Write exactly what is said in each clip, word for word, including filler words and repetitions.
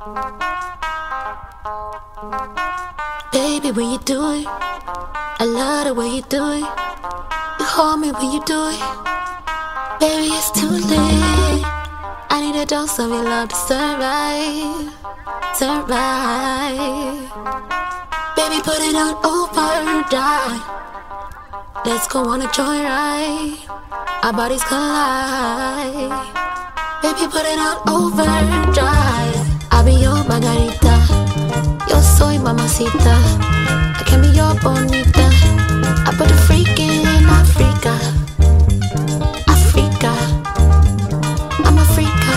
Baby, when you do it, I love the way you do it. You hold me when you do it. Baby, it's too late. I need a dose of your love to survive, survive. Baby, put it on overdrive. Let's go on a joyride. Our bodies collide. Baby, put it on overdrive. I'll be your margarita. Yo soy mamacita. I can be your bonita. I put a freak in Africa. Africa. I'm a freaka.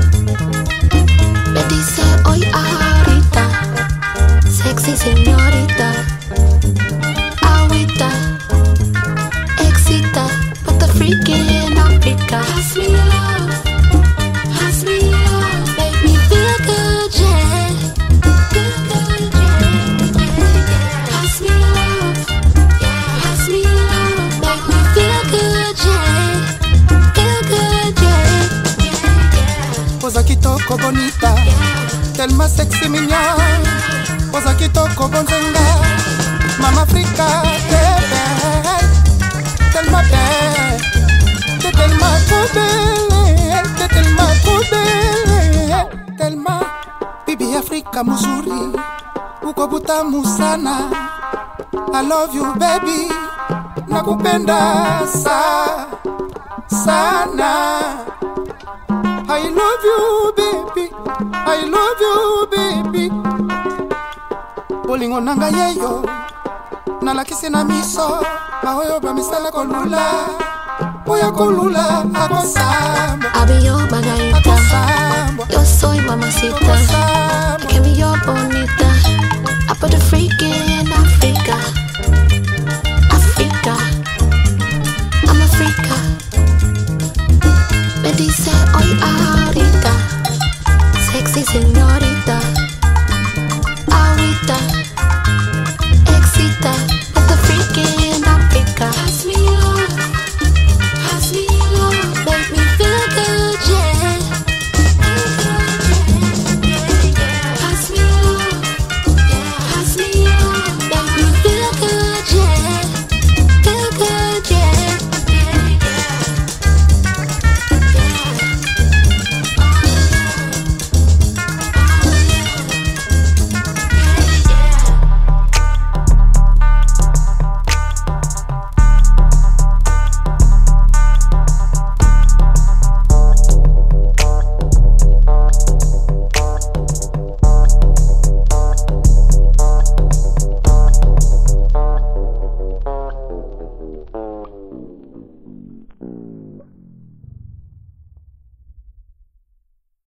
Me dice hoy ahorita. Sexy señorita. Agüita. Excita. Put the freak in Africa. Pass me love. Pass me love. Make me feel good, yeah. Feel good, yeah. Pass me love. Pass me love. Make me feel good, yeah. Feel good, yeah. Posa kitoko bonita. Tellement sexy mignon. Posa kitoko bonzenga. Mama Africa, bébé. Tellement belle. T'es tellement trop belle. T'es tellement trop belle. Tellement. Bibi Africa muzuri. Uko butamu sana. I love you baby. Nakupenda sa sana. I love you baby. I love you baby. Bolingo nanga yeyo. Nalakisi na miso. Mahoyo ba misala kolula. Oya kolula akosamba. I'll be your margarita. Akosamba. Yo soy mamacita. I can be your bonita.